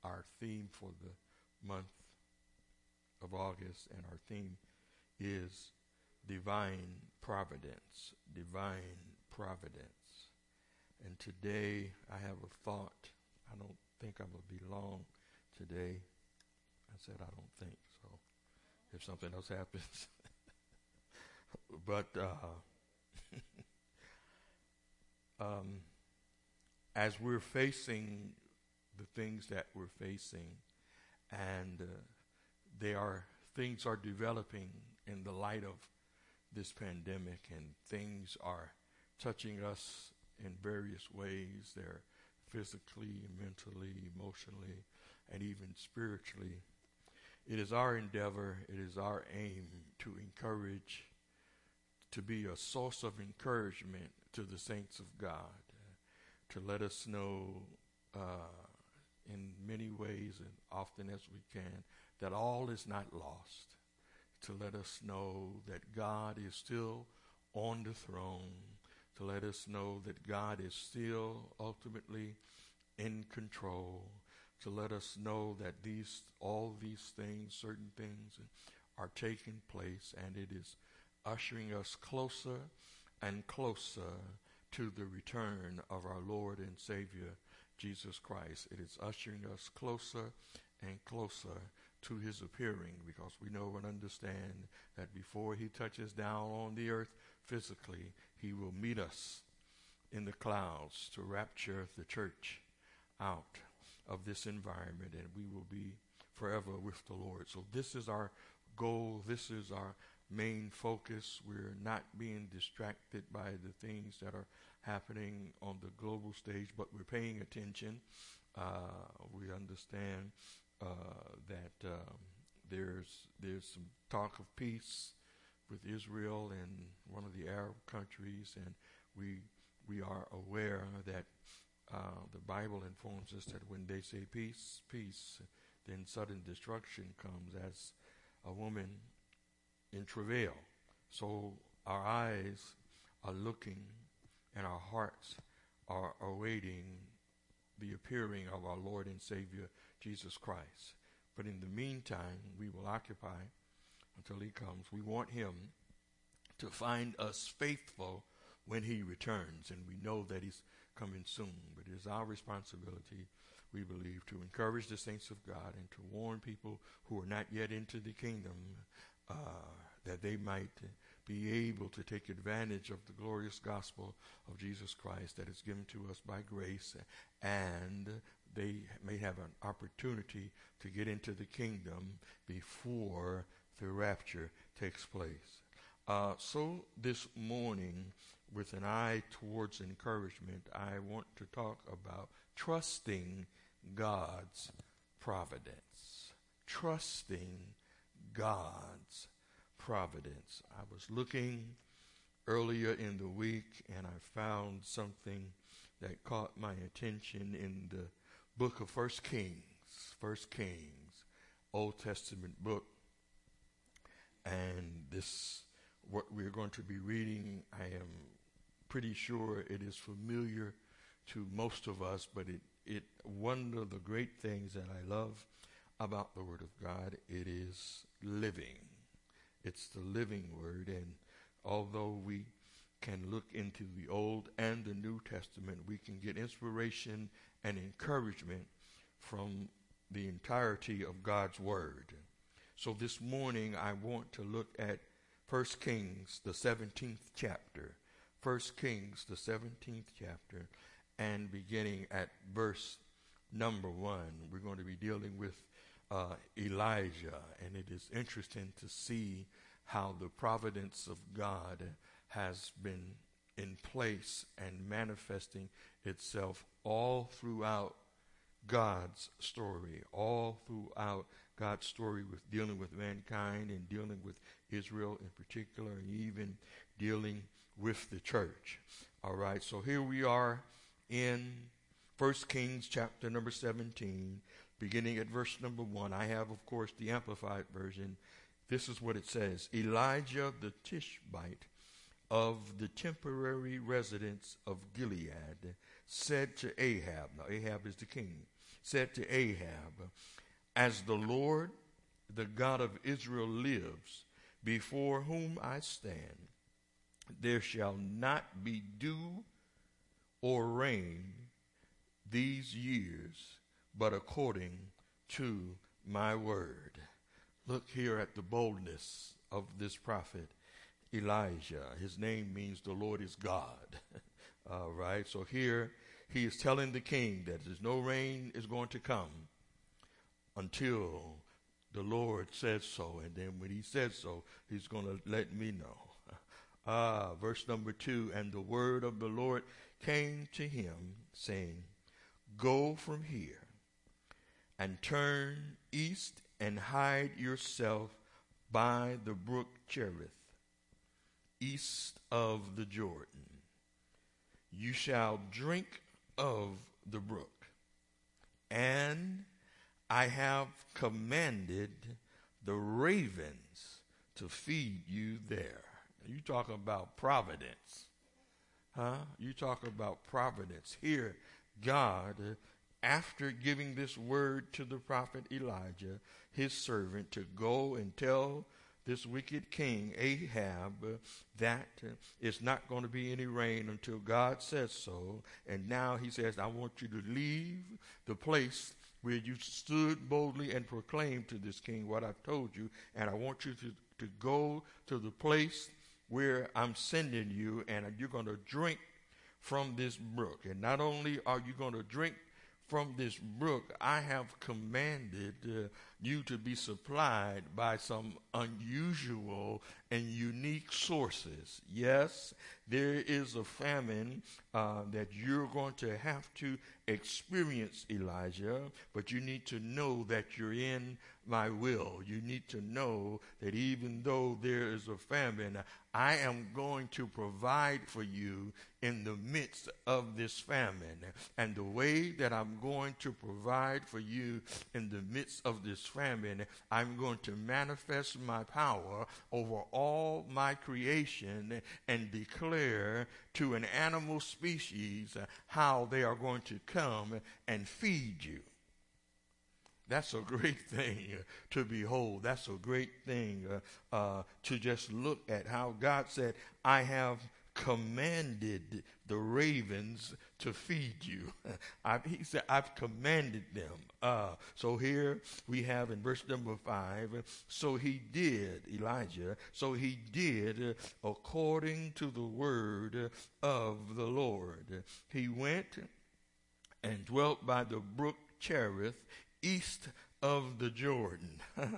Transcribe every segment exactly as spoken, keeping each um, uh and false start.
our theme for the month of August, and our theme is divine providence, divine providence. And today I have a thought. I don't think I'm going to be long today. I said I don't think, so if something else happens. but uh, um, as we're facing the things that we're facing, and uh, they are things are developing in the light of this pandemic, and things are touching us in various ways. They're physically, mentally, emotionally, and even spiritually. It is our endeavor, it is our aim to encourage, to be a source of encouragement to the saints of God, uh, to let us know uh, in many ways and often as we can that all is not lost, to let us know that God is still on the throne, to let us know that God is still ultimately in control, to let us know that these all these things, certain things are taking place, and it is ushering us closer and closer to the return of our Lord and Savior, Jesus Christ. It is ushering us closer and closer to his appearing, because we know and understand that before he touches down on the earth physically, he will meet us in the clouds to rapture the church out of this environment, and we will be forever with the Lord. So this is our goal. This is our main focus. We're not being distracted by the things that are happening on the global stage, but we're paying attention. Uh, we understand uh, that um, there's there's some talk of peace with Israel and one of the Arab countries, and we we are aware that uh, the Bible informs us that when they say peace, peace, then sudden destruction comes as a woman in travail. So our eyes are looking and our hearts are awaiting the appearing of our Lord and Savior, Jesus Christ. But in the meantime, we will occupy until he comes. We want him to find us faithful when he returns, and we know that he's coming soon. But it is our responsibility, we believe, to encourage the saints of God and to warn people who are not yet into the kingdom uh, that they might be able to take advantage of the glorious gospel of Jesus Christ that is given to us by grace, and they may have an opportunity to get into the kingdom before the rapture takes place. Uh, so this morning, with an eye towards encouragement, I want to talk about trusting God's providence. Trusting God's providence. I was looking earlier in the week, and I found something that caught my attention in the book of First Kings. First Kings, Old Testament book. And this, what we're going to be reading, I am pretty sure it is familiar to most of us, but it, it one of the great things that I love about the Word of God, it is living. It's the living Word, and although we can look into the Old and the New Testament, we can get inspiration and encouragement from the entirety of God's Word. So this morning I want to look at First Kings, the seventeenth chapter. First Kings, the seventeenth chapter, and beginning at verse number one. We're going to be dealing with uh, Elijah, and it is interesting to see how the providence of God has been in place and manifesting itself all throughout God's story, all throughout God's story with dealing with mankind and dealing with Israel in particular, and even dealing with the church. All right, so here we are in First Kings chapter number seventeen, beginning at verse number one. I have, of course, the Amplified version. This is what it says. Elijah the Tishbite of the temporary residence of Gilead said to Ahab, now Ahab is the king, said to Ahab, as the Lord, the God of Israel lives, before whom I stand, there shall not be dew or rain these years, but according to my word. Look here at the boldness of this prophet Elijah. His name means the Lord is God. All right, so here he is telling the king that there's no rain is going to come until the Lord says so. And then when he says so, he's going to let me know. Ah, verse number two, and the word of the Lord came to him, saying, go from here and turn east and hide yourself by the brook Cherith, east of the Jordan. You shall drink of the brook, and I have commanded the ravens to feed you there. You talk about providence, huh? You talk about providence. Here, God, after giving this word to the prophet Elijah, his servant, to go and tell this wicked king Ahab that it's not going to be any rain until God says so. And now he says, I want you to leave the place where you stood boldly and proclaimed to this king what I've told you, and I want you to, to go to the place where I'm sending you, and you're going to drink from this brook. And not only are you going to drink from this brook, I have commanded uh, you to be supplied by some unusual and unique sources. Yes, there is a famine uh, that you're going to have to experience, Elijah, but you need to know that you're in my will. You need to know that even though there is a famine, I am going to provide for you in the midst of this famine. And the way that I'm going to provide for you in the midst of this famine, I'm going to manifest my power over all my creation and declare to an animal species how they are going to come and feed you. That's a great thing to behold. That's a great thing uh, uh, to just look at how God said, I have commanded the ravens to feed you. I, he said, I've commanded them. Uh, so here we have in verse number five, so he did, Elijah, so he did according to the word of the Lord. He went and dwelt by the brook Cherith, east of the Jordan.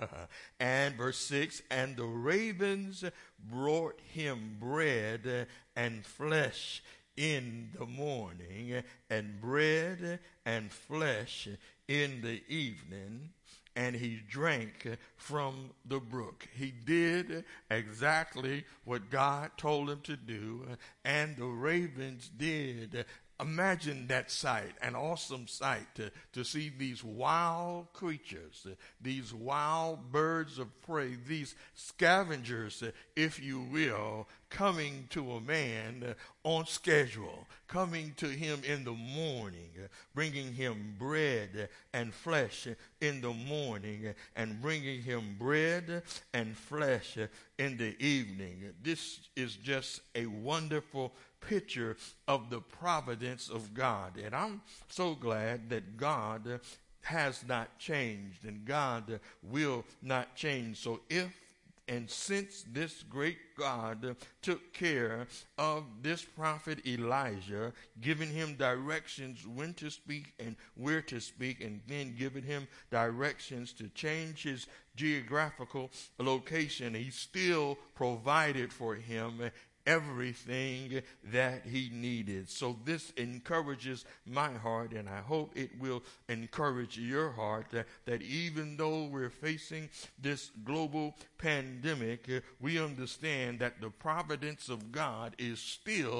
And verse six, and the ravens brought him bread and flesh in the morning, and bread and flesh in the evening, and he drank from the brook. He did exactly what God told him to do, and the ravens did. Imagine that sight, an awesome sight to, to see these wild creatures, these wild birds of prey, these scavengers, if you will, coming to a man on schedule, coming to him in the morning, bringing him bread and flesh in the morning, and bringing him bread and flesh in the evening. This is just a wonderful picture of the providence of God. And I'm so glad that God has not changed, and God will not change. So if and since this great God took care of this prophet Elijah, giving him directions when to speak and where to speak, and then giving him directions to change his geographical location, he still provided for him everything that he needed. So this encourages my heart, and I hope it will encourage your heart, that, that even though we're facing this global pandemic, uh, we understand that the providence of God is still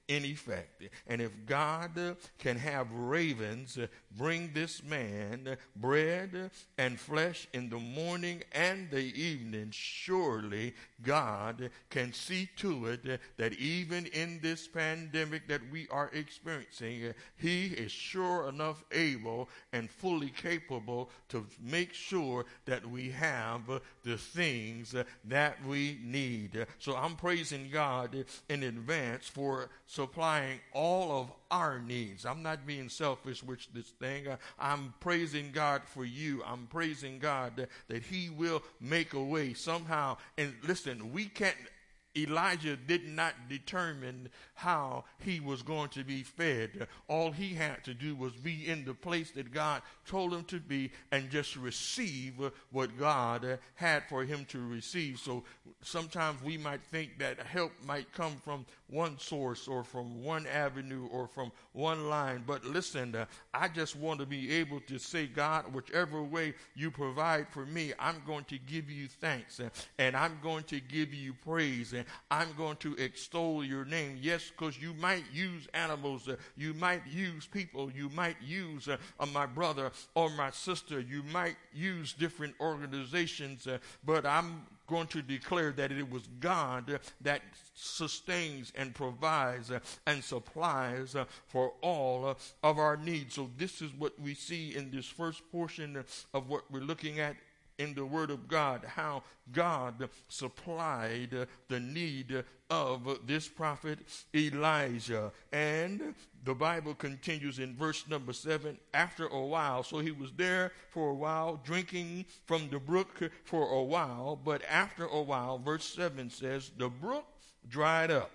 in effect. And if God uh, can have ravens uh, bring this man uh, bread uh, and flesh in the morning and the evening, surely God can see to it uh, that even in this pandemic that we are experiencing, uh, he is sure enough able and fully capable to make sure that we have uh, the things uh, that we need. Uh, so I'm praising God uh, in advance for supplying all of our needs. I'm not being selfish with this thing. Uh, I'm praising God for you. I'm praising God uh, that he will make a way somehow. And listen, we can't, Elijah did not determine how he was going to be fed. All he had to do was be in the place that God told him to be and just receive what God had for him to receive. So sometimes we might think that help might come from one source or from one avenue or from one line. But listen, uh, I just want to be able to say, God, whichever way you provide for me, I'm going to give you thanks uh, and I'm going to give you praise and I'm going to extol your name. Yes, because you might use animals, uh, you might use people, you might use uh, uh, my brother or my sister, you might use different organizations, uh, but I'm going to declare that it was God that sustains and provides uh, and supplies uh, for all uh, of our needs. So this is what we see in this first portion of what we're looking at in the Word of God, how God supplied uh, the need of uh, this prophet Elijah. And the Bible continues in verse number seven, after a while. So he was there for a while, drinking from the brook for a while. But after a while, verse seven says, the brook dried up,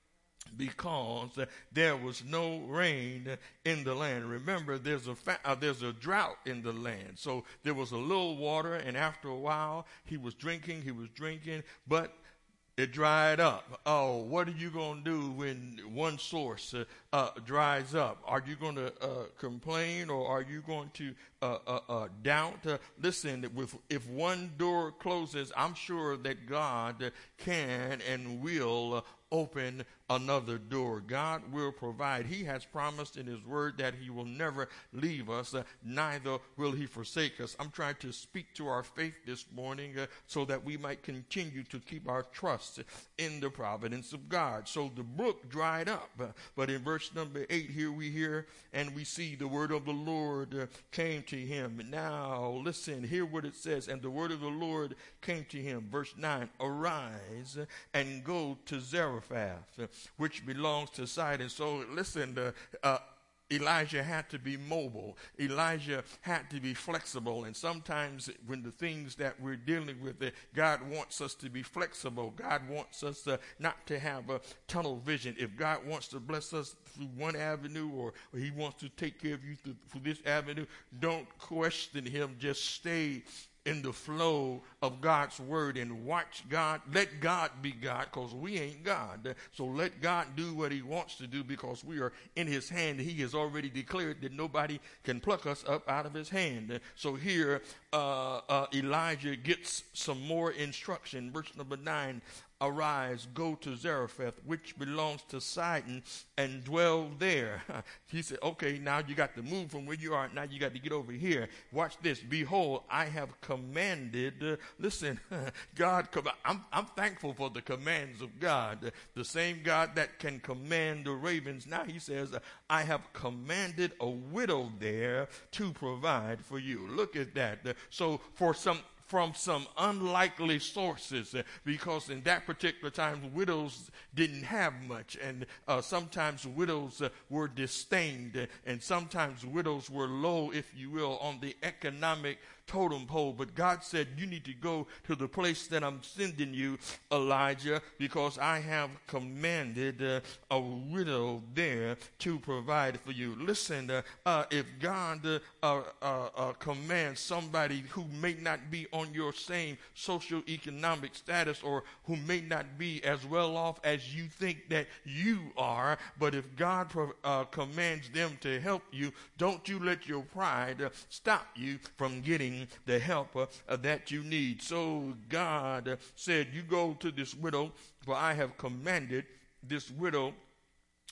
because there was no rain in the land. Remember, there's a fa- uh, there's a drought in the land. So there was a little water, and after a while, he was drinking, he was drinking, but it dried up. Oh, what are you going to do when one source uh, uh, dries up? Are you going to uh, complain, or are you going to uh, uh, uh, doubt? Uh, listen, if, if one door closes, I'm sure that God can and will uh, open another door. God will provide. He has promised in his word that he will never leave us, uh, neither will he forsake us. I'm trying to speak to our faith this morning uh, so that we might continue to keep our trust in the providence of God. So the brook dried up, uh, but in verse number eight here we hear and we see the word of the Lord uh, came to him. Now listen, hear what it says. And the word of the Lord came to him. Verse nine, arise and go to Zarephath, which belongs to Sidon. So listen, uh, uh, Elijah had to be mobile. Elijah had to be flexible. And sometimes when the things that we're dealing with, uh, God wants us to be flexible. God wants us uh, not to have a tunnel vision. If God wants to bless us through one avenue, or, or he wants to take care of you through, through this avenue, don't question him. Just stay in the flow of God's word and watch God. Let God be God, because we ain't God. So let God do what he wants to do, because we are in his hand. He has already declared that nobody can pluck us up out of his hand. So here uh, uh, Elijah gets some more instruction. Verse number nine, arise, go to Zarephath, which belongs to Sidon, and dwell there. He said, okay, now you got to move from where you are. Now you got to get over here. Watch this. Behold, I have commanded. Uh, listen, God, I'm, I'm thankful for the commands of God. The same God that can command the ravens. Now he says, I have commanded a widow there to provide for you. Look at that. So for some from some unlikely sources, uh, because in that particular time widows didn't have much, and uh, sometimes widows uh, were disdained, uh, and sometimes widows were low, if you will, on the economic totem pole. But God said, you need to go to the place that I'm sending you, Elijah, because I have commanded uh, a widow there to provide for you. Listen, uh, uh, if God uh, uh, uh, uh, commands somebody who may not be on your same socioeconomic status, or who may not be as well off as you think that you are, but if God uh, commands them to help you, don't you let your pride uh, stop you from getting the help uh, uh, that you need. So God uh, said, you go to this widow, for I have commanded this widow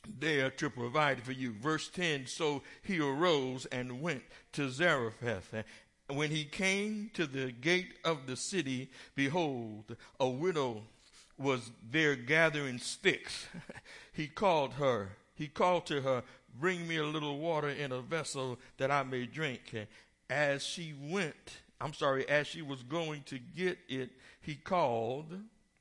there to provide for you. Verse ten, so he arose and went to Zarephath. When he came to the gate of the city, behold, a widow was there gathering sticks. He called her, he called to her, bring me a little water in a vessel that I may drink. As she went, I'm sorry, as she was going to get it, he called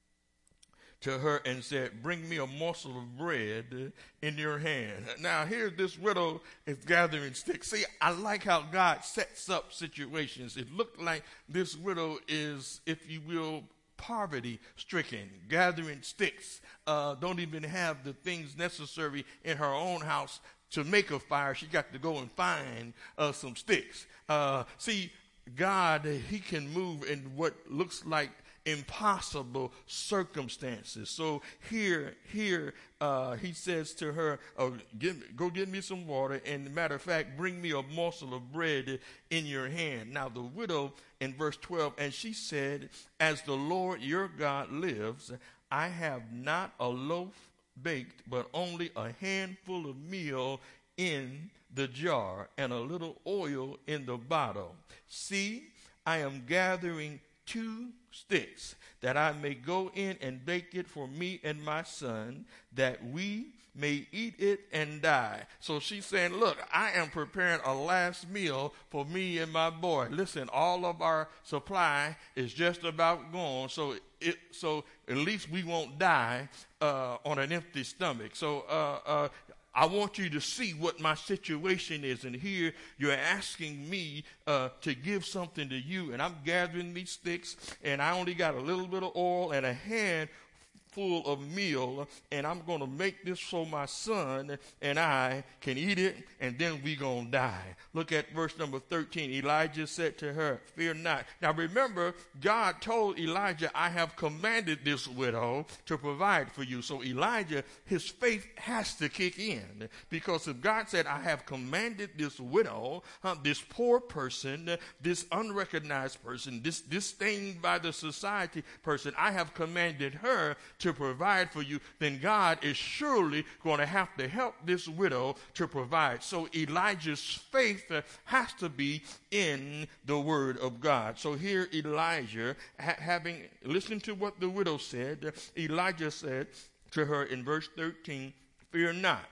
to her and said, bring me a morsel of bread in your hand. Now here this widow is gathering sticks. See, I like how God sets up situations. It looked like this widow is, if you will, poverty stricken, gathering sticks, uh, don't even have the things necessary in her own house to make a fire. She got to go and find uh, some sticks. Uh, see, God, he can move in what looks like impossible circumstances. So here, here, uh, he says to her, oh, give, go get me some water, and matter of fact, bring me a morsel of bread in your hand. Now the widow in verse twelve, and she said, as the Lord your God lives, I have not a loaf baked, but only a handful of meal in the jar and a little oil in the bottle. See, I am gathering two sticks, that I may go in and bake it for me and my son, that we may eat it and die. So she's saying, look, I am preparing a last meal for me and my boy. Listen, all of our supply is just about gone, so it, so at least we won't die uh, on an empty stomach. So uh, uh, I want you to see what my situation is. And here you're asking me uh, to give something to you. And I'm gathering these sticks, and I only got a little bit of oil and a hand full of meal, and I'm going to make this so my son and I can eat it, and then we going to die. Look at verse number thirteen. Elijah said to her, fear not. Now remember, God told Elijah, I have commanded this widow to provide for you. So Elijah, his faith has to kick in, because if God said, I have commanded this widow, uh, this poor person, this unrecognized person, this disdained by the society person, I have commanded her to provide for you, then God is surely going to have to help this widow to provide. So Elijah's faith uh, has to be in the word of God. So here Elijah, ha- having listened to what the widow said, uh, Elijah said to her in verse thirteen, fear not.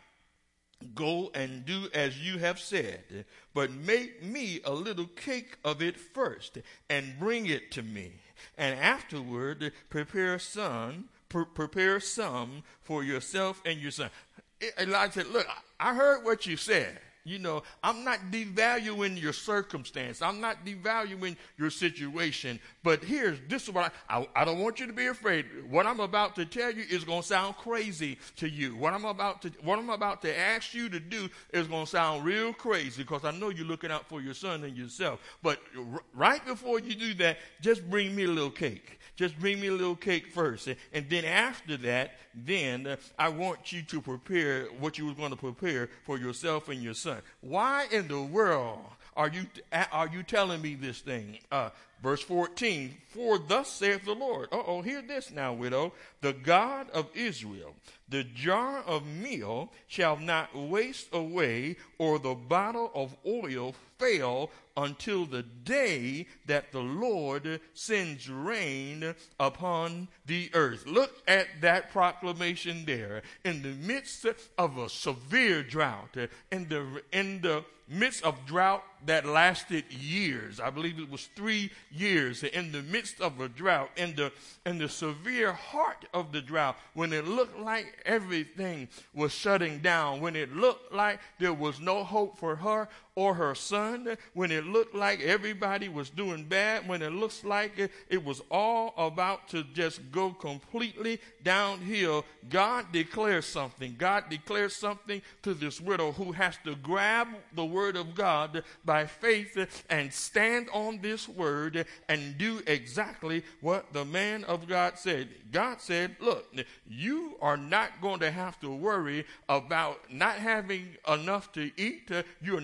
Go and do as you have said, but make me a little cake of it first and bring it to me. And afterward, prepare some Pre- prepare some for yourself and your son. Elijah said, look, I heard what you said. You know, I'm not devaluing your circumstance. I'm not devaluing your situation. But here's, this is what I, I, I don't want you to be afraid. What I'm about to tell you is going to sound crazy to you. What I'm about to, what I'm about to ask you to do is going to sound real crazy, because I know you're looking out for your son and yourself. But r- right before you do that, just bring me a little cake. Just bring me a little cake first. And then after that, then uh, I want you to prepare what you were going to prepare for yourself and your son. Why in the world are you are you telling me this thing? Uh, verse fourteen, for thus saith the Lord. Uh-oh, hear this now, widow. The God of Israel, the jar of meal shall not waste away, or the bottle of oil fail, until the day that the Lord sends rain upon the earth. Look at that proclamation there. In the midst of a severe drought, in the, in the midst of drought that lasted years, I believe it was three years, in the midst of a drought, in the, in the severe heart of the drought, when it looked like everything was shutting down, when it looked like there was no hope for her or her son, when it looked like everybody was doing bad, when it looks like it, it was all about to just go completely downhill, God declares something. God declares something to this widow who has to grab the word of God by faith and stand on this word and do exactly what the man of God said. God said, look, you are not going to have to worry about not having enough to eat. You're not going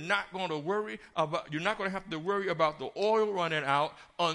going to worry about, you're not going to have to worry about the oil running out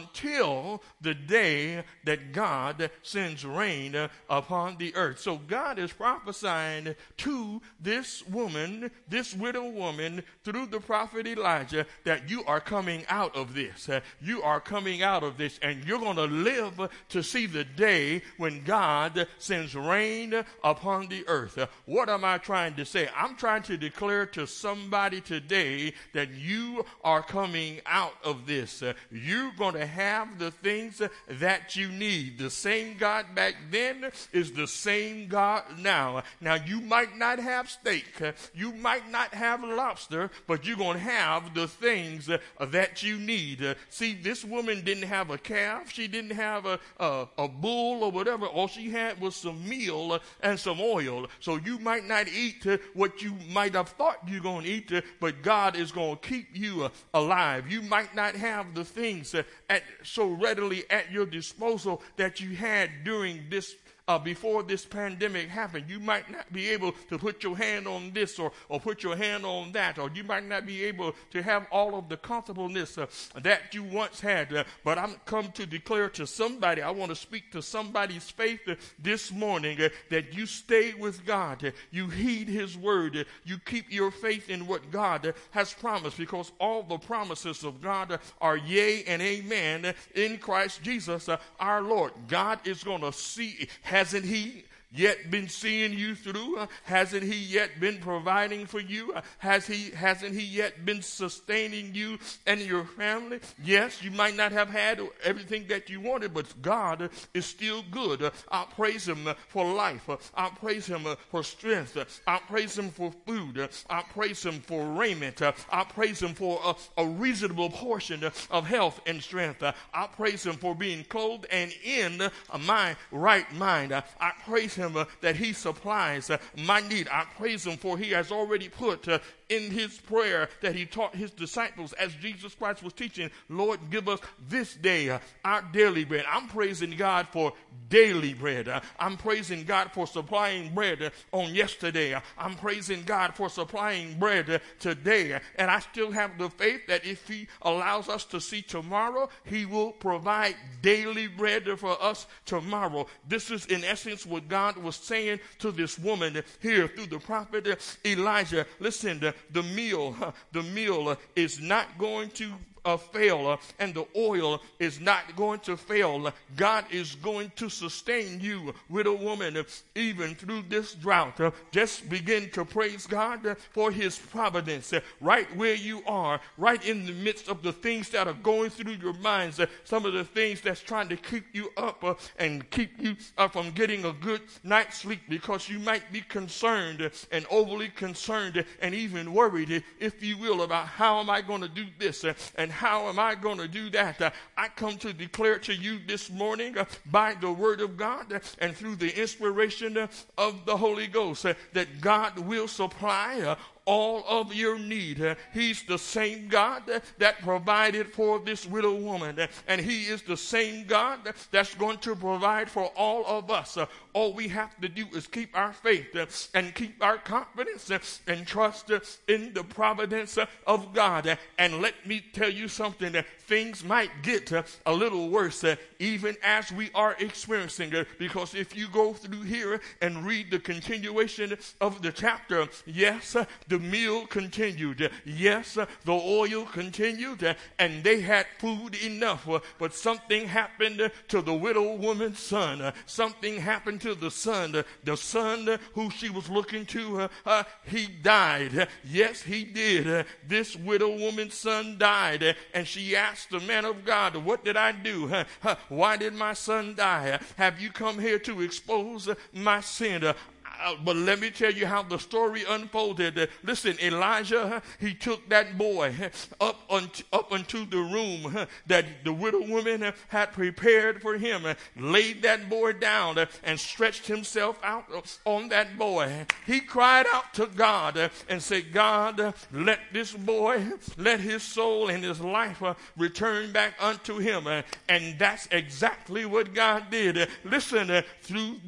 until the day that God sends rain upon the earth. So God is prophesying to this woman, this widow woman, through the prophet Elijah, that you are coming out of this. You are coming out of this, and you're going to live to see the day when God sends rain upon the earth. What am I trying to say? I'm trying to declare to somebody today that you are coming out of this. You're going to have the things that you need. The same God back then is the same God now. Now, you might not have steak. You might not have lobster, but you're going to have the things that you need. See, this woman didn't have a calf. She didn't have a, a, a bull or whatever. All she had was some meal and some oil. So you might not eat what you might have thought you're going to eat, but God is going to keep you alive. You might not have the things at, so readily at your disposal that you had during this Uh, before this pandemic happened. You might not be able to put your hand on this or, or put your hand on that, or you might not be able to have all of the comfortableness uh, that you once had. Uh, but I'm come to declare to somebody, I want to speak to somebody's faith uh, this morning, uh, that you stay with God. Uh, you heed his word. Uh, you keep your faith in what God uh, has promised, because all the promises of God uh, are yea and amen uh, in Christ Jesus uh, our Lord. God is going to see. Hasn't he yet been seeing you through? Uh, hasn't he yet been providing for you? Uh, has he, hasn't he yet been sustaining you and your family? Yes, you might not have had everything that you wanted, but God uh, is still good. Uh, I praise him uh, for life. Uh, I praise him uh, for strength. Uh, I praise him for food. Uh, I praise him for raiment. Uh, I praise him for uh, a reasonable portion uh, of health and strength. Uh, I praise him for being clothed and in uh, my right mind. Uh, I praise him him uh, that he supplies uh, my need. I praise him for he has already put uh, in his prayer that he taught his disciples as Jesus Christ was teaching, Lord, give us this day uh, our daily bread. I'm praising God for daily bread. Uh, I'm praising God for supplying bread uh, on yesterday. Uh, I'm praising God for supplying bread uh, today. Uh, and I still have the faith that if he allows us to see tomorrow, he will provide daily bread for us tomorrow. This is in essence what God was saying to this woman here through the prophet uh, Elijah. Listen, the, the meal, uh, the meal uh, is not going to Uh, fail uh, and the oil is not going to fail. God is going to sustain you, widow woman, uh, even through this drought. Uh, just begin to praise God uh, for his providence uh, right where you are, right in the midst of the things that are going through your minds, uh, some of the things that's trying to keep you up uh, and keep you uh, from getting a good night's sleep, because you might be concerned uh, and overly concerned uh, and even worried, uh, if you will, about how am I going to do this uh, and how am I going to do that? Uh, I come to declare to you this morning uh, by the word of God uh, and through the inspiration uh, of the Holy Ghost uh, that God will supply uh, all of your need. Uh, he's the same God uh, that provided for this widow woman, uh, and he is the same God uh, that's going to provide for all of us. Uh, all we have to do is keep our faith uh, and keep our confidence uh, and trust uh, in the providence uh, of God. Uh, and let me tell you something, uh, things might get uh, a little worse uh, even as we are experiencing it, uh, because if you go through here and read the continuation of the chapter, yes, uh, the meal continued. Yes, the oil continued, and they had food enough. But something happened to the widow woman's son. Something happened to the son. The son who she was looking to, uh, he died. Yes, he did. This widow woman's son died, and she asked the man of God, what did I do? Why did my son die? Have you come here to expose my sin? Uh, but let me tell you how the story unfolded. Uh, listen, Elijah, he took that boy up, on, up into the room uh, that the widow woman uh, had prepared for him, uh, laid that boy down uh, and stretched himself out uh, on that boy. He cried out to God uh, and said, God, uh, let this boy, let his soul and his life uh, return back unto him. Uh, and that's exactly what God did. Uh, listen, uh, through this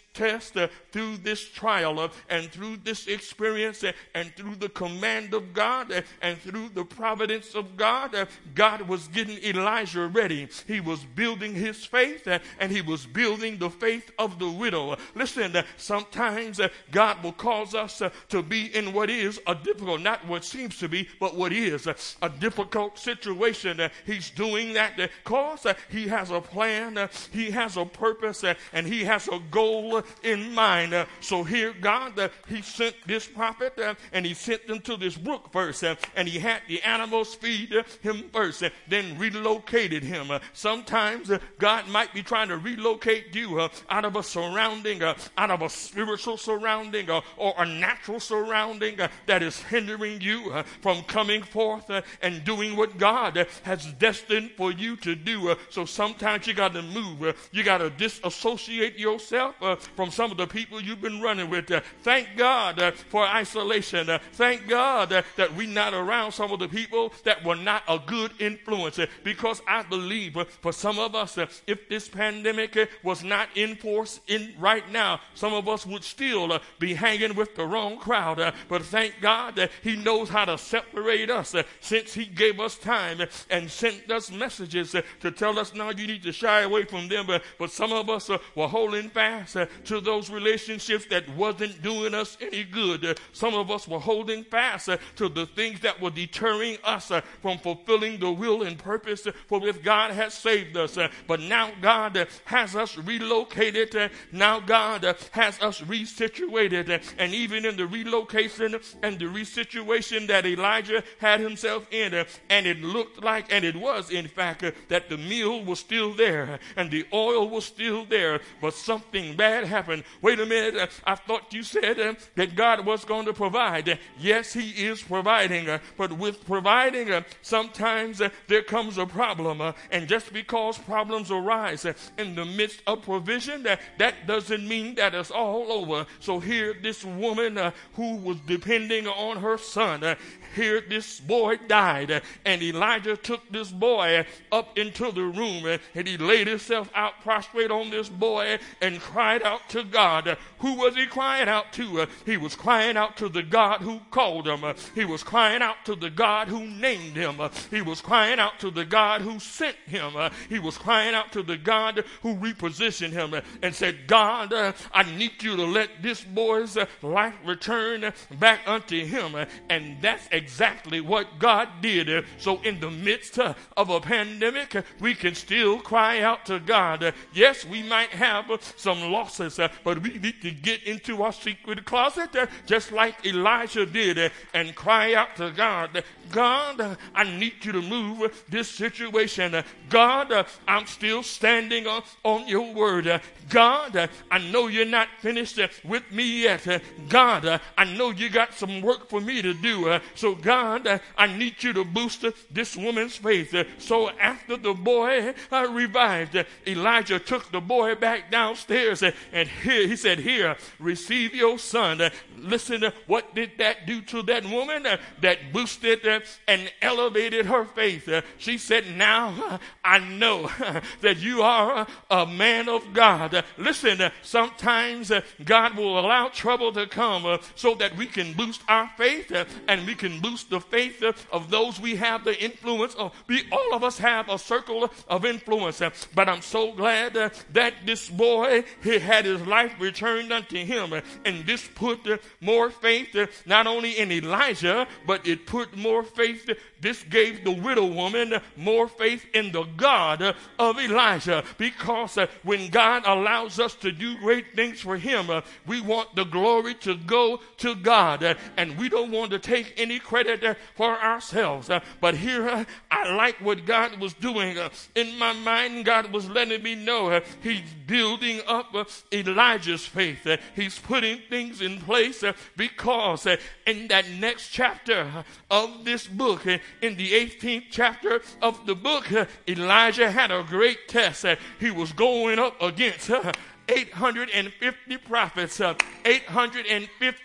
test, uh, through this trial, uh, and through this experience, uh, and through the command of God, uh, and through the providence of God, uh, God was getting Elijah ready. He was building his faith, uh, and he was building the faith of the widow. Listen, uh, sometimes uh, God will cause us uh, to be in what is a difficult, not what seems to be, but what is uh, a difficult situation. Uh, he's doing that because uh, he has a plan, uh, he has a purpose, uh, and he has a goal uh, in mind. Uh, so here God, uh, he sent this prophet, uh, and he sent them to this brook first, uh, and he had the animals feed uh, him first, uh, then relocated him. Uh, sometimes uh, God might be trying to relocate you uh, out of a surrounding, uh, out of a spiritual surrounding, uh, or a natural surrounding uh, that is hindering you uh, from coming forth uh, and doing what God uh, has destined for you to do. Uh, so sometimes you got to move. Uh, you got to disassociate yourself uh, from some of the people you've been running with. Uh, thank God uh, for isolation. Uh, thank God uh, that we're not around some of the people that were not a good influence. Uh, because I believe uh, for some of us, uh, if this pandemic uh, was not in force in right now, some of us would still uh, be hanging with the wrong crowd. Uh, but thank God that he knows how to separate us uh, since he gave us time uh, and sent us messages uh, to tell us now you need to shy away from them. But, but some of us uh, were holding fast uh, to those relationships that wasn't doing us any good. Uh, some of us were holding fast uh, to the things that were deterring us uh, from fulfilling the will and purpose uh, for which God has saved us. Uh, but now God uh, has us relocated. Uh, now God uh, has us resituated. Uh, and even in the relocation and the resituation that Elijah had himself in, uh, and it looked like, and it was in fact, uh, that the meal was still there and the oil was still there, but something bad happened. Wait a minute, uh, I thought you said uh, that God was going to provide. Uh, yes, he is providing, uh, but with providing, uh, sometimes uh, there comes a problem, uh, and just because problems arise uh, in the midst of provision, uh, that doesn't mean that it's all over. So here this woman uh, who was depending on her son, uh, here this boy died, uh, and Elijah took this boy uh, up into the room, uh, and he laid himself out prostrate on this boy and cried out to God. Uh, who was he crying out to? Uh, he was crying out to the God who called him. Uh, he was crying out to the God who named him. Uh, he was crying out to the God who sent him. Uh, he was crying out to the God who repositioned him, uh, and said, God, uh, I need you to let this boy's uh, life return uh, back unto him. Uh, and that's exactly what God did. Uh, so in the midst uh, of a pandemic, uh, we can still cry out to God. Uh, yes, we might have uh, some losses, uh, but we need to get into our secret closet, uh, just like Elijah did, uh, and cry out to God. Uh, God, uh, I need you to move uh, this situation. Uh, God, uh, I'm still standing on, on your word. Uh, God, uh, I know you're not finished uh, with me yet. Uh, God, uh, I know you got some work for me to do. Uh, so God, uh, I need you to boost uh, this woman's faith. Uh, so after the boy uh, revived, uh, Elijah took the boy back downstairs, uh, and here he said, here, receive your son. Uh, listen, uh, what did that do to that woman? Uh, that boosted uh, and elevated her faith. Uh, she said, now uh, I know uh, that you are uh, a man of God. Uh, listen, uh, sometimes uh, God will allow trouble to come uh, so that we can boost our faith, uh, and we can boost the faith uh, of those we have the influence of. We, all of us have a circle of influence, uh, but I'm so glad uh, that this boy, he had his life returned unto him, uh, and this put uh, more faith uh, not only in Elijah, but it put more faith, uh, this gave the widow woman uh, more faith in the God uh, of Elijah, because uh, when God allows us to do great things for him, uh, we want the glory to go to God, uh, and we don't want to take any credit uh, for ourselves. Uh, but here, uh, I like what God was doing. Uh, in my mind, God was letting me know uh, he's building up uh, Elijah's faith. Uh, he's putting things in place uh, because uh, in that next chapter of this book, uh, in the eighteenth chapter of the book, uh, Elijah had a great test. Uh, he was going up against uh, eight hundred fifty prophets, uh, eight hundred fifty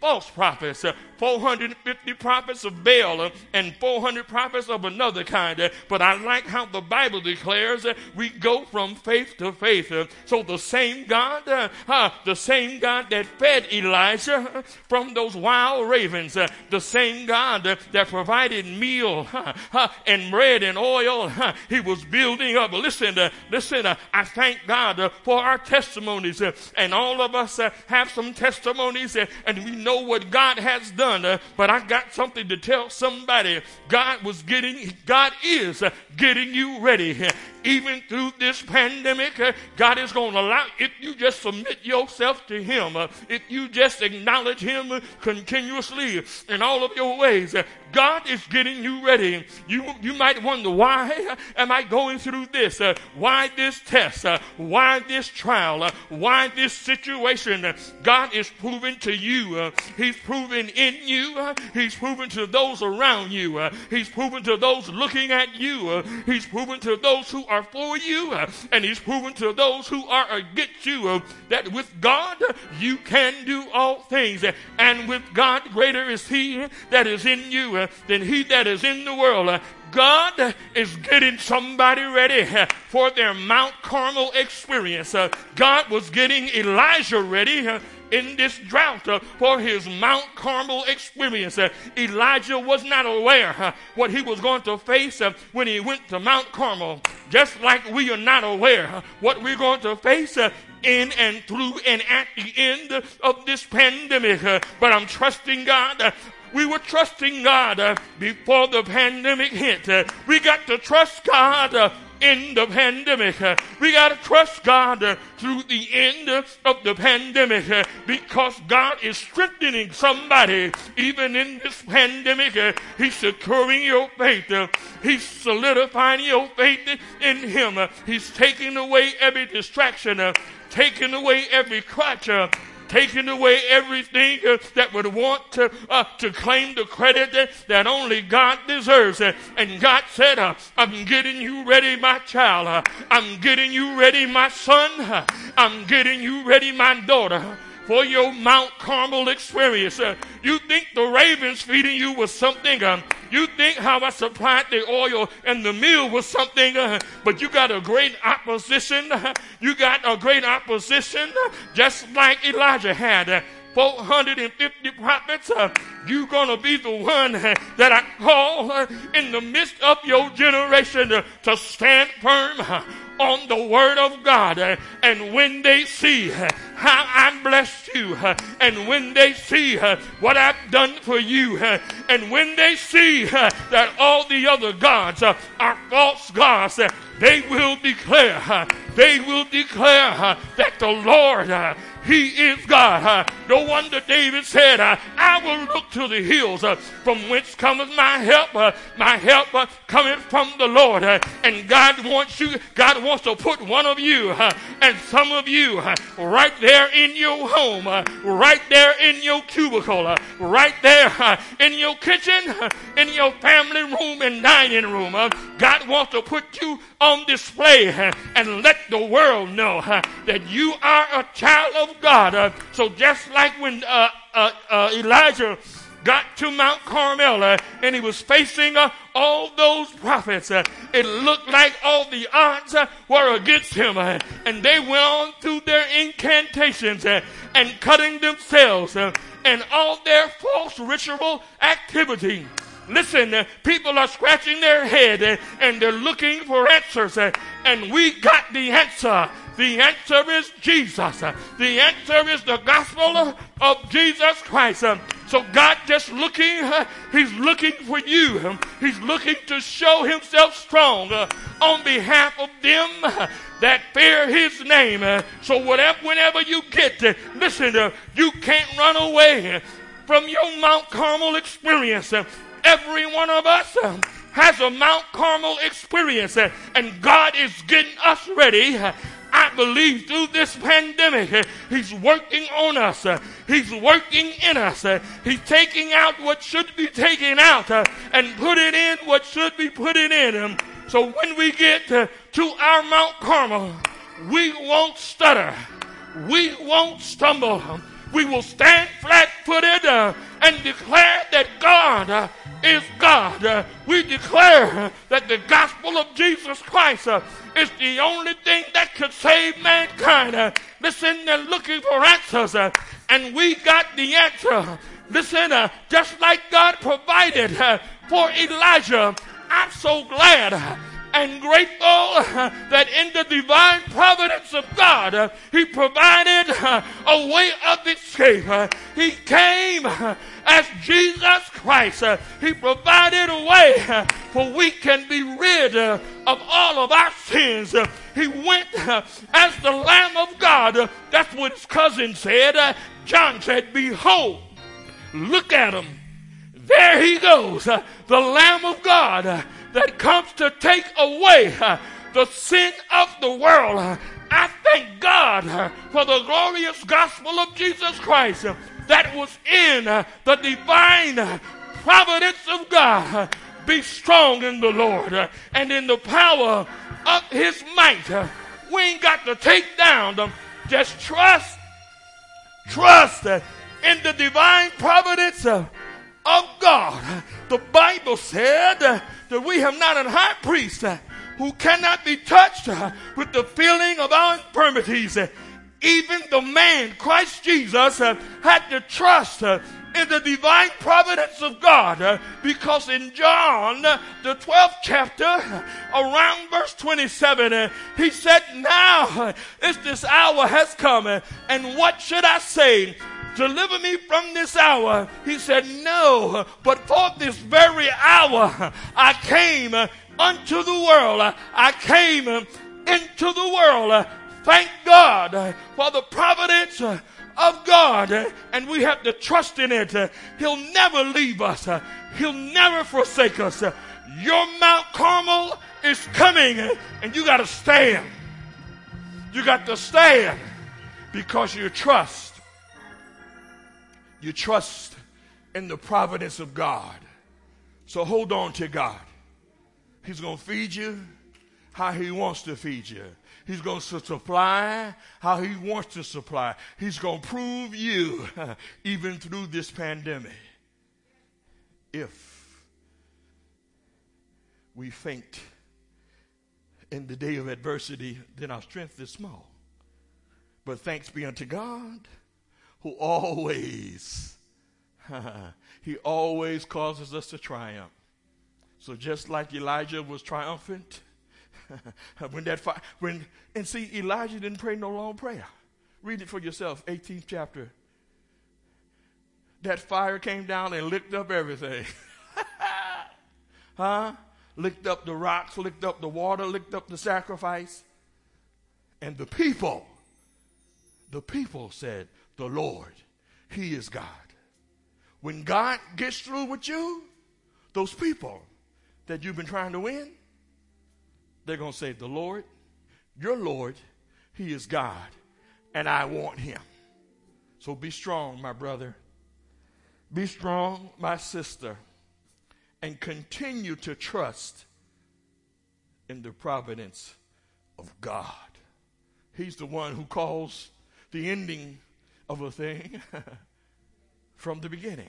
false prophets, uh, four hundred fifty prophets of Baal, uh, and four hundred prophets of another kind. Uh, but I like how the Bible declares uh, we go from faith to faith. Uh, so the same God, uh, uh, the same God that fed Elijah uh, from those wild ravens, uh, the same God uh, that provided meal uh, uh, and bread and oil, uh, he was building up. Listen, uh, listen, uh, I thank God uh, for our testimonies, uh, and all of us uh, have some testimonies, uh, and we know what God has done. Uh, but I got something to tell somebody. God was getting, God is uh, getting you ready. Uh, even through this pandemic, uh, God is going to allow, if you just submit yourself to him, uh, if you just acknowledge him uh, continuously in all of your ways, uh, God is getting you ready. You you might wonder, why am I going through this? Uh, why this test? Uh, why this trial? Uh, why this situation? Uh, God is proving to you. Uh, he's proving in you. Uh, he's proving to those around you. Uh, he's proving to those looking at you. Uh, he's proving to those who are for you. Uh, and he's proving to those who are against you uh, that with God uh, you can do all things. Uh, and with God greater is he that is in you uh, than he that is in the world. Uh, God is getting somebody ready uh, for their Mount Carmel experience. Uh, God was getting Elijah ready uh, in this drought uh, for his Mount Carmel experience. Uh, Elijah was not aware uh, what he was going to face uh, when he went to Mount Carmel. Just like we are not aware uh, what we're going to face uh, in and through and at the end of this pandemic. Uh, but I'm trusting God. Uh, We were trusting God uh, before the pandemic hit. Uh, we got to trust God uh, in the pandemic. Uh, we got to trust God uh, through the end uh, of the pandemic uh, because God is strengthening somebody even in this pandemic. Uh, he's securing your faith. Uh, he's solidifying your faith in him. Uh, he's taking away every distraction, uh, taking away every crutch, uh, taking away everything uh, that would want to, uh, to claim the credit that, that only God deserves. Uh, and God said, uh, I'm getting you ready, my child. Uh, I'm getting you ready, my son. Uh, I'm getting you ready, my daughter, for your Mount Carmel experience. Uh, you think the ravens feeding you was something. Um, you think how I supplied the oil and the meal was something. Uh, but you got a great opposition. Uh, you got a great opposition uh, just like Elijah had. Uh, four hundred fifty prophets. Uh, you're going to be the one uh, that I call uh, in the midst of your generation uh, to stand firm uh, on the word of God. Uh, and when they see uh, how I blessed you, uh, and when they see uh, what I've done for you, uh, and when they see uh, that all the other gods uh, are false gods, uh, they will declare, uh, they will declare uh, that the Lord uh, He is God. Uh, no wonder David said, uh, I will look to the hills uh, from whence cometh my help. Uh, my help uh, cometh from the Lord. Uh, and God wants you, God wants to put one of you uh, and some of you uh, right there in your home, uh, right there in your cubicle, uh, right there uh, in your kitchen, uh, in your family room and dining room. Uh, God wants to put you on display uh, and let the world know uh, that you are a child of God. Uh, so just like when uh, uh, uh, Elijah got to Mount Carmel uh, and he was facing uh, all those prophets, uh, it looked like all the odds uh, were against him, uh, and they went on through their incantations uh, and cutting themselves uh, and all their false ritual activity. Listen, uh, people are scratching their head uh, and they're looking for answers, uh, and we got the answer. The answer is Jesus. Uh, the answer is the gospel uh, of Jesus Christ. Uh, so God just looking, uh, he's looking for you. Um, he's looking to show himself strong uh, on behalf of them uh, that fear his name. Uh, so whatever, whenever you get, uh, listen, uh, you can't run away uh, from your Mount Carmel experience. Uh, every one of us uh, has a Mount Carmel experience, uh, and God is getting us ready. Uh, I believe through this pandemic, uh, he's working on us. Uh, he's working in us. Uh, he's taking out what should be taken out uh, and put it in what should be put it in. Um, so when we get uh, to our Mount Carmel, we won't stutter. We won't stumble. We will stand flat-footed uh, and declare that God uh, is God. Uh, we declare uh, that the gospel of Jesus Christ uh, is the only thing that could save mankind. Uh, listen, they're looking for answers, uh, and we got the answer. Listen, uh, just like God provided uh, for Elijah, I'm so glad uh, and grateful uh, that in the divine providence of God, uh, He provided uh, a way of escape. Uh, he came uh, as Jesus Christ. Uh, he provided a way uh, for we can be rid uh, of all of our sins. Uh, he went uh, as the Lamb of God. Uh, that's what his cousin said. Uh, John said, behold, look at him. There he goes, uh, the Lamb of God uh, that comes to take away uh, the sin of the world. Uh, I thank God uh, for the glorious gospel of Jesus Christ uh, that was in uh, the divine uh, providence of God. Uh, be strong in the Lord uh, and in the power of his might. Uh, we ain't got to take down them. Just trust, trust uh, in the divine providence uh, of God. The Bible said uh, that we have not a high priest uh, who cannot be touched uh, with the feeling of our infirmities. Uh, even the man, Christ Jesus, uh, had to trust uh, in the divine providence of God uh, because in John, uh, the twelfth chapter, uh, around verse twenty-seven, uh, he said, now uh, is this hour has come, uh, and what should I say? Deliver me from this hour. He said, no, but for this very hour I came unto the world. I came into the world. Thank God for the providence of God. And we have to trust in it. He'll never leave us. He'll never forsake us. Your Mount Carmel is coming, and you got to stand. You got to stand because you trust. You trust in the providence of God. So hold on to God. He's going to feed you how he wants to feed you. He's going to supply how he wants to supply. He's going to prove you even through this pandemic. If we faint in the day of adversity, then our strength is small. But thanks be unto God, who always, he always causes us to triumph. So just like Elijah was triumphant, when that fire, when, and see, Elijah didn't pray no long prayer. Read it for yourself, eighteenth chapter. That fire came down and licked up everything. Huh? Licked up the rocks, licked up the water, licked up the sacrifice. And the people, the people said, the Lord, he is God. When God gets through with you, those people that you've been trying to win, they're going to say, the Lord, your Lord, he is God, and I want him. So be strong, my brother. Be strong, my sister, and continue to trust in the providence of God. He's the one who calls the ending of a thing from the beginning.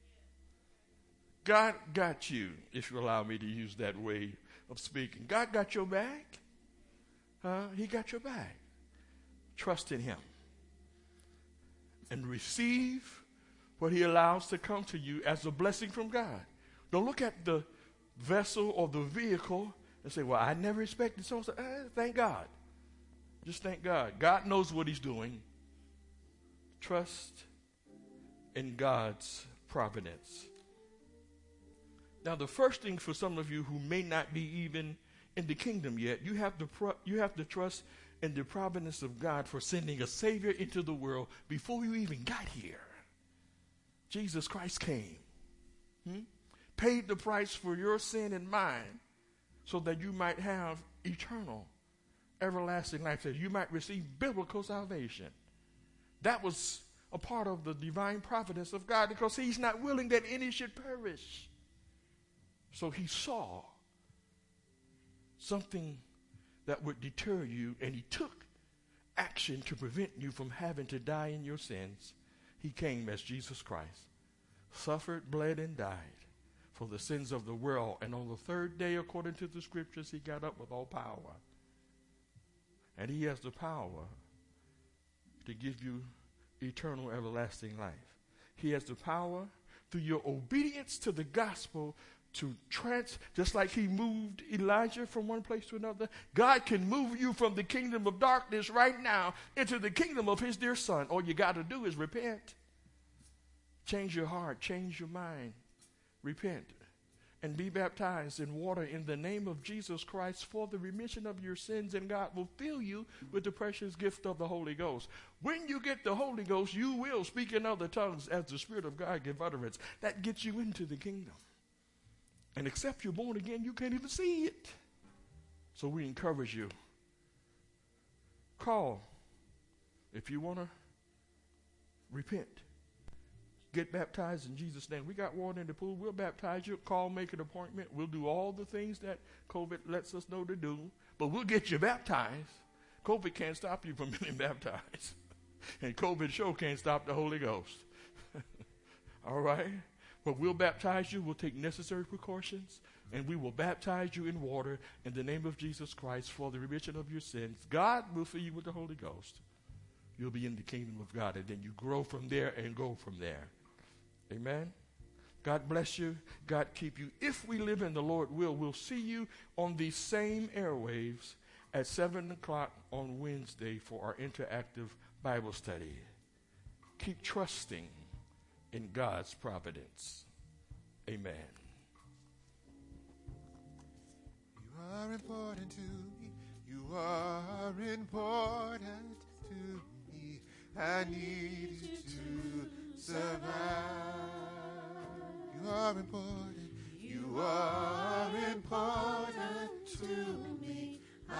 God got you, if you allow me to use that way of speaking. God got your back. Uh, he got your back. Trust in him and receive what he allows to come to you as a blessing from God. Don't look at the vessel or the vehicle and say, well, I never expected so. Eh, thank God. Just thank God. God knows what he's doing. Trust in God's providence. Now, the first thing for some of you who may not be even in the kingdom yet, you have to pro- you have to trust in the providence of God for sending a Savior into the world before you even got here. Jesus Christ came, hmm? paid the price for your sin and mine, so that you might have eternal, everlasting life, that you might receive biblical salvation. That was a part of the divine providence of God, because he's not willing that any should perish. So he saw something that would deter you, and he took action to prevent you from having to die in your sins. he came as Jesus Christ, suffered, bled, and died for the sins of the world. And on the third day, according to the scriptures, he got up with all power. And he has the power to give you eternal, everlasting life. He has the power through your obedience to the gospel to trans, just like he moved Elijah from one place to another. God can move you from the kingdom of darkness right now into the kingdom of his dear son. All you got to do is repent. Change your heart, change your mind, repent, and be baptized in water in the name of Jesus Christ for the remission of your sins, and God will fill you with the precious gift of the Holy Ghost. When you get the Holy Ghost, you will speak in other tongues as the Spirit of God gives utterance. That gets you into the kingdom. And except you're born again, you can't even see it. So we encourage you. Call if you want to repent. Get baptized in Jesus' name. We got water in the pool. We'll baptize you. Call, make an appointment. We'll do all the things that COVID lets us know to do. But we'll get you baptized. COVID can't stop you from being baptized. And COVID sure can't stop the Holy Ghost. All right? But we'll baptize you. We'll take necessary precautions. And we will baptize you in water in the name of Jesus Christ for the remission of your sins. God will fill you with the Holy Ghost. You'll be in the kingdom of God. And then you grow from there and go from there. Amen. God bless you. God keep you. If we live in the Lord will, we'll see you on these same airwaves at seven o'clock on Wednesday for our interactive Bible study. Keep trusting in God's providence. Amen. You are important to me. You are important to me. I need you to survive. You are important.